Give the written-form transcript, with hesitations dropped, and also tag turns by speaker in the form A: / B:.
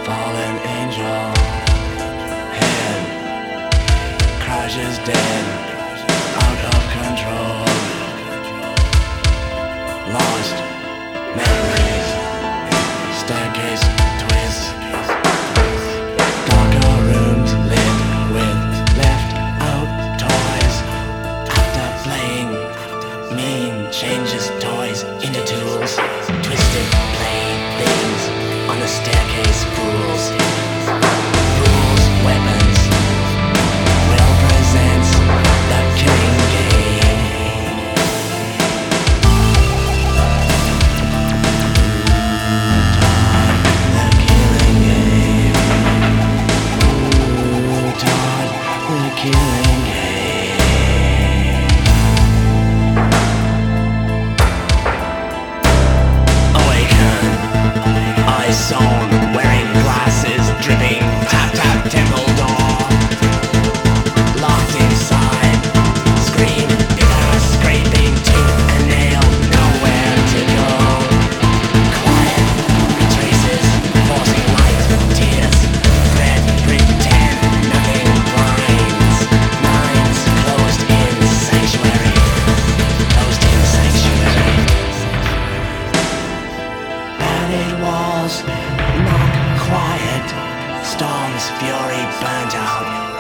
A: fallen angel. Head crashes dead, out of control. Lost memories, staircase twists. Darker rooms lit with left out toys. After playing, mean changes toys into tools. Twisted playthings on the staircase fools. Fools, weapons. Will presents the killing game. The killing game. Todd, the killing game. Awaken, eyes sewn, wearing glasses, dripping, tap tap temple door. Locked inside, scream, bitter, scraping, tooth and nail, nowhere to go. Quiet, traces, forcing light, tears, thread, pretend, nothing blinds. Minds closed in sanctuary, closed in sanctuary. Padded walls, not quiet. Storm's fury burnt out.